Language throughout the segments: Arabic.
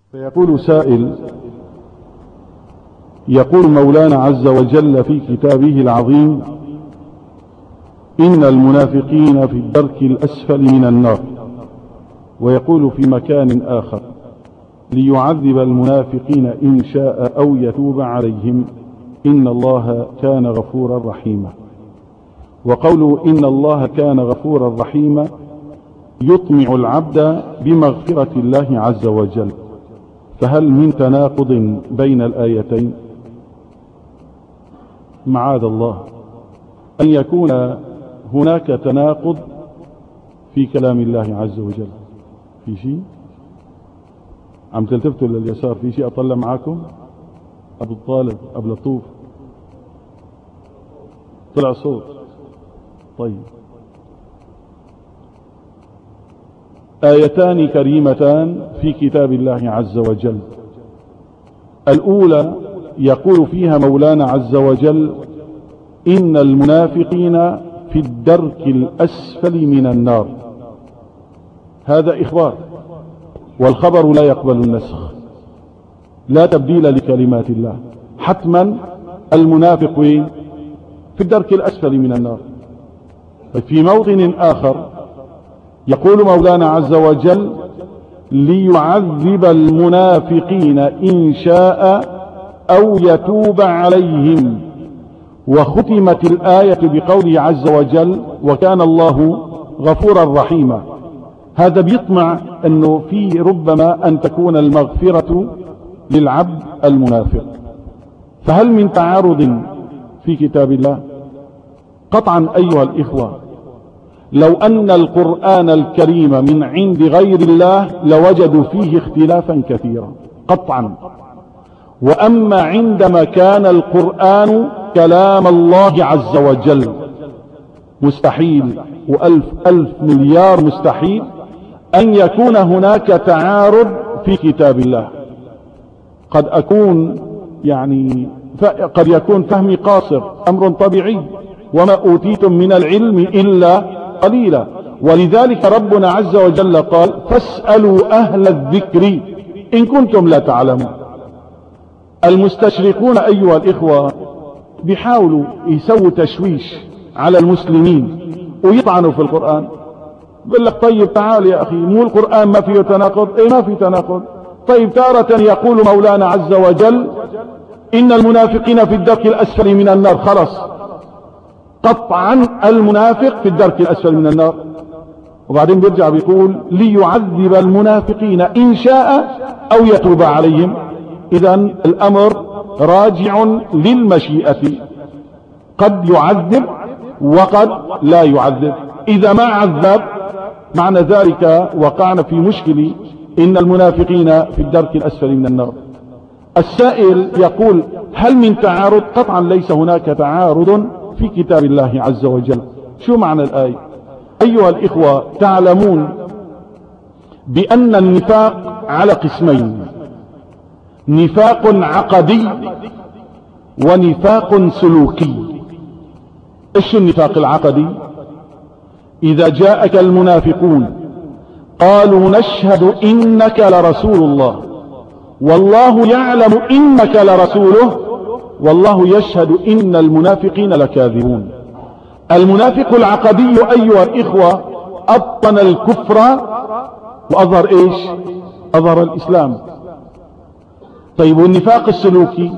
فيقول سائل، يقول مولانا عز وجل في كتابه العظيم: إن المنافقين في الدرك الأسفل من النار. ويقول في مكان آخر: ليعذب المنافقين إن شاء أو يتوب عليهم إن الله كان غفورا رحيما. وقوله إن الله كان غفورا رحيما يطمع العبد بمغفرة الله عز وجل. فهل من تناقض بين الآيتين؟ معاذ الله أن يكون هناك تناقض في كلام الله عز وجل. في شيء عم تلتفتوا لليسار؟ في شيء أطلع معاكم؟ أبو الطالب، أبو لطوف، طلع صوت. طيب، آيتان كريمتان في كتاب الله عز وجل. الأولى يقول فيها مولانا عز وجل: إن المنافقين في الدرك الأسفل من النار. هذا إخبار، والخبر لا يقبل النسخ، لا تبديل لكلمات الله. حتما المنافق في الدرك الأسفل من النار. في موطن آخر يقول مولانا عز وجل: ليعذب المنافقين إن شاء أو يتوب عليهم. وختمت الآية بقوله عز وجل: وكان الله غفورا رحيما. هذا بيطمع أنه في ربما أن تكون المغفرة للعبد المنافق. فهل من تعارض في كتاب الله؟ قطعا أيها الإخوة، لو أن القرآن الكريم من عند غير الله لوجدوا فيه اختلافا كثيرا قطعا. وأما عندما كان القرآن كلام الله عز وجل، مستحيل ألف مليار مستحيل أن يكون هناك تعارض في كتاب الله. قد يكون فهمي قاصر، أمر طبيعي، وما أوتيتم من العلم إلا قليلا. ولذلك ربنا عز وجل قال: فاسألوا أهل الذكر إن كنتم لا تعلمون. المستشرقون أيها الإخوة بيحاولوا يسووا تشويش على المسلمين ويطعنوا في القرآن. بقول لك: طيب تعال يا أخي، مو القرآن ما فيه تناقض؟ إيه، ما فيه تناقض. طيب، تارة يقول مولانا عز وجل: إن المنافقين في الدرك الأسفل من النار. خلاص، قطعا المنافق في الدرك الأسفل من النار. وبعدين بيرجع بيقول: ليعذب المنافقين إن شاء أو يتوب عليهم. إذن الأمر راجع للمشيئة، قد يعذب وقد لا يعذب. إذا ما عذب معنى ذلك وقعنا في مشكلة، إن المنافقين في الدرك الأسفل من النار. السائل يقول: هل من تعارض؟ قطعا ليس هناك تعارض في كتاب الله عز وجل. شو معنى الآية؟ أيها الإخوة، تعلمون بأن النفاق على قسمين: نفاق عقدي ونفاق سلوكي. ايش النفاق العقدي؟ إذا جاءك المنافقون قالوا: نشهد إنك لرسول الله والله يعلم إنك لرسوله والله يشهد إن المنافقين لكاذبون. المنافق العقدي أيها الإخوة أبطن الكفر وأظهر إيش؟ أظهر الإسلام. طيب، والنفاق السلوكي؟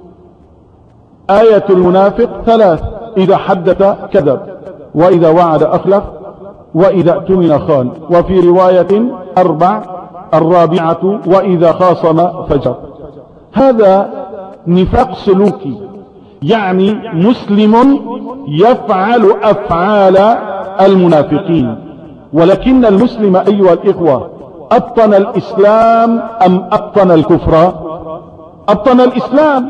آية المنافق ثلاث: إذا حدث كذب، وإذا وعد أخلف، وإذا اؤتمن خان، وفي رواية 4: الرابعة وإذا خاصم فجر. هذا نفاق سلوكي، يعني مسلم يفعل أفعال المنافقين. ولكن المسلم أيها الإخوة أبطن الإسلام أم أبطن الكفر؟ أبطن الإسلام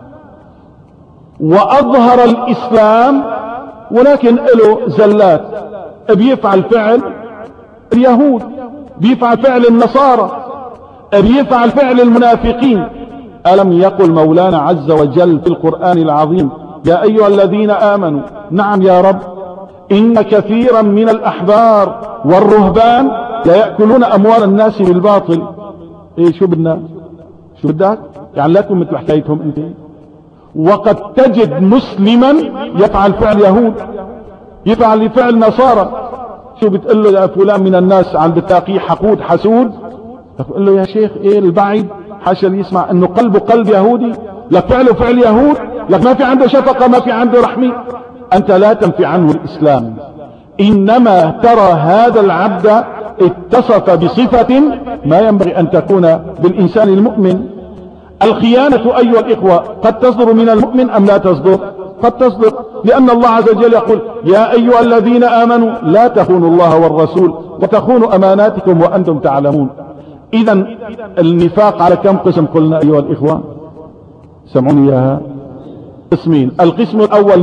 وأظهر الإسلام، ولكن له زلات. بيفعل فعل اليهود، بيفعل فعل النصارى، بيفعل فعل المنافقين. ألم يقل مولانا عز وجل في القرآن العظيم: يا أيها الذين آمنوا؟ نعم يا رب. إن كثيرا من الأحبار والرهبان لا يأكلون أموال الناس بالباطل. ايه شو بدنا؟ شو بدك؟ يعني لا تكون مثل حكايتهم انت. وقد تجد مسلما يفعل فعل يهود، يفعل فعل نصارى. شو بتقول له يا فلان من الناس عم بتلاقيه حقود حسود، تقول له يا شيخ ايه البعيد حاشا اللي يسمع انه قلبه قلب يهودي، لك فعله فعل يهود، لك ما في عنده شفقة، ما في عنده رحمة. انت لا تنفي عنه الاسلام، انما ترى هذا العبد اتصف بصفة ما ينبغي ان تكون بالانسان المؤمن. الخيانة ايها الاخوة قد تصدر من المؤمن ام لا تصدر؟ قد تصدر، لان الله عز وجل يقول يا ايها الذين امنوا لا تخونوا الله والرسول وتخونوا اماناتكم وانتم تعلمون. اذا النفاق على كم قسم قلنا ايها الاخوة؟ سمعوني اياها، قسمين. القسم الاول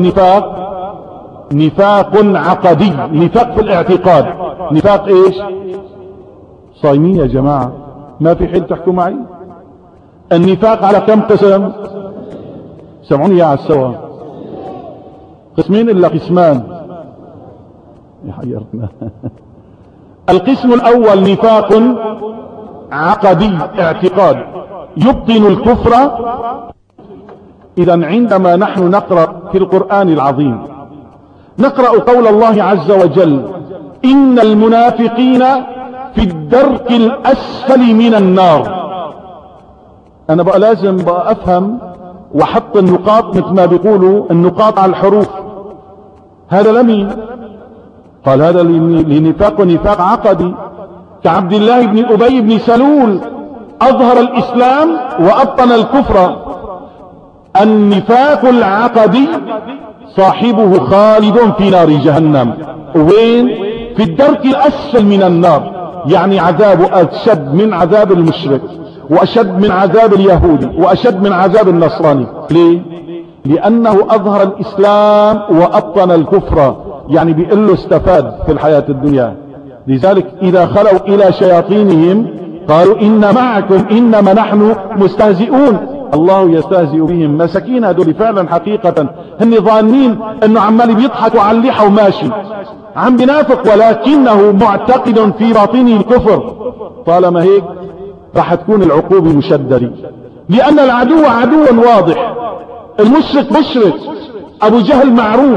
نفاق عقدي، نفاق في الاعتقاد. نفاق ايش؟ صايمين يا جماعة، ما في حيل تحكوا معي. النفاق على كم قسم؟ سمعوني يا عالسوا، قسمين الا قسمان يحيرتنا. القسم الاول نفاق عقدي اعتقاد يبطن الكفر. اذا عندما نحن نقرأ في القرآن العظيم نقرأ قول الله عز وجل ان المنافقين في الدرك الاسفل من النار. انا بقى لازم بقى افهم وحط النقاط مثل ما بيقولوا النقاط على الحروف. هذا لمين؟ قال هذا نفاق عقدي كعبد الله بن أبي بن سلول، أظهر الإسلام وأبطن الكفر. النفاق العقدي صاحبه خالد في نار جهنم. وين؟ في الدرك الأسفل من النار، يعني عذابه أشد من عذاب المشرك وأشد من عذاب اليهودي وأشد من عذاب النصراني. ليه؟ لأنه أظهر الإسلام وأبطن الكفر، يعني بيقول له استفاد في الحياة الدنيا. لذلك إذا خلوا إلى شياطينهم قالوا إن معكم إنما نحن مستهزئون. الله يستهزئ بهم. مساكين هذول فعلا حقيقة هن ظانين انه عمال بيضحكوا على اللحى وماشي، عم بينافق ولكنه معتقد في باطنه الكفر. طالما هيك راح تكون العقوبة مشددة، لأن العدو عدو واضح. المشرك مشرك، أبو جهل معروف،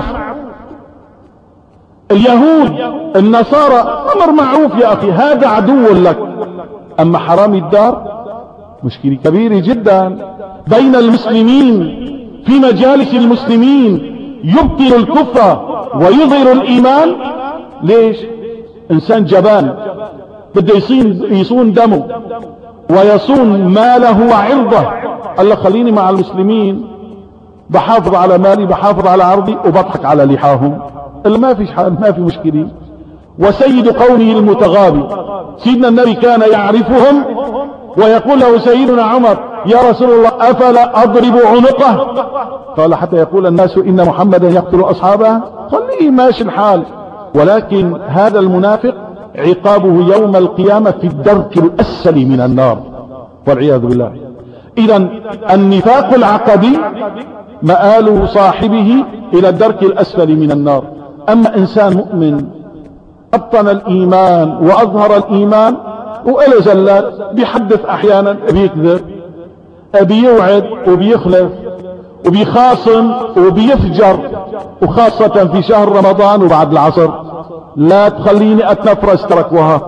اليهود النصارى أمر معروف يا أخي، هذا عدو لك. أما حرامي الدار مشكلة كبيرة جدا بين المسلمين، في مجالس المسلمين يبطل الكفر ويظهر الإيمان. ليش؟ إنسان جبان بده يصون دمه ويصون ماله وعرضه. قال لك خليني مع المسلمين، بحافظ على مالي، بحافظ على عرضي، وبضحك على لحاهم. اللي ما فيش حال، ما في مشكلة. وسيد قومه المتغابي، سيدنا النبي كان يعرفهم ويقول له سيدنا عمر يا رسول الله أفلا أضرب عنقه؟ قال حتى يقول الناس إن محمدا يقتل أصحابه. خليه ماشي الحال. ولكن هذا المنافق عقابه يوم القيامة في الدرك الأسفل من النار والعياذ بالله. إذا النفاق العقدي مآل صاحبه إلى الدرك الأسفل من النار. أما إنسان مؤمن أبطن الإيمان وأظهر الإيمان وإلى زلات، بيحدث أحيانا بيكذب، بيوعد وبيخلف وبيخاصم وبيفجر، وخاصة في شهر رمضان وبعد العصر. لا تخليني أتنفرس تركوها،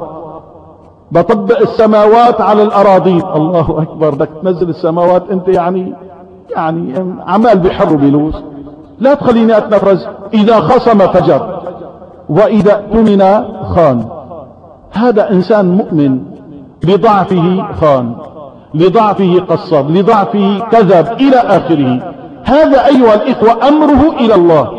بطبق السماوات على الأراضين. الله أكبر، بدك تنزل السماوات أنت يعني عمال بحر بلوس. لا تخليني أتنفرس. إذا خصم فجر وإذا اؤتمن خان. هذا إنسان مؤمن، لضعفه خان، لضعفه قصر، لضعفه كذب إلى آخره. هذا أيها الإخوة أمره إلى الله،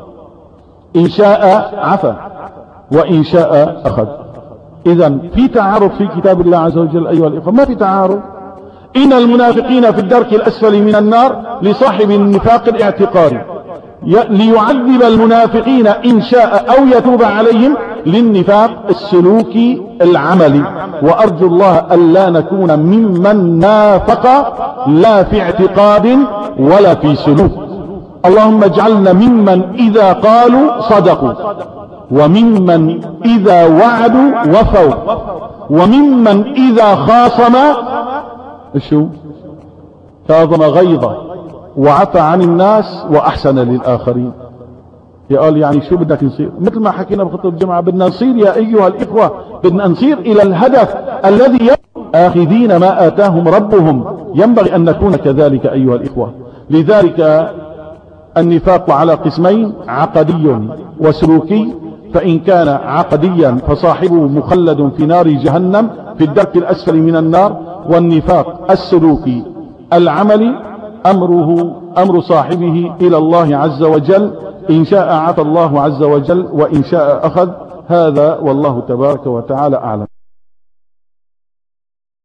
إن شاء عفا وإن شاء أخذ. إذا في تعارض في كتاب الله عز وجل أيها الإخوة، ما في تعارض. إن المنافقين في الدرك الأسفل من النار لصاحب النفاق الاعتقادي، ليعذب المنافقين إن شاء أو يتوب عليهم للنفاق السلوكي العملي. وأرجو الله ألا نكون ممن نافق لا في اعتقاد ولا في سلوك. اللهم اجعلنا ممن إذا قالوا صدقوا، وممن إذا وعدوا وفوا، وممن إذا خاصم شو؟ كاظم غيظه وعفى عن الناس وأحسن للآخرين. قال يعني شو بدك نصير؟ مثل ما حكينا بخطبة الجمعة، بدنا نصير يا أيها الإخوة، بدنا نصير إلى الهدف الذي آخذين ما آتاهم ربهم. ينبغي أن نكون كذلك أيها الإخوة. لذلك النفاق على قسمين: عقدي وسلوكي. فإن كان عقديا فصاحبه مخلد في نار جهنم في الدرك الأسفل من النار. والنفاق السلوكي العملي أمر صاحبه إلى الله عز وجل، إن شاء عفى الله عز وجل وإن شاء أخذ. هذا والله تبارك وتعالى أعلم.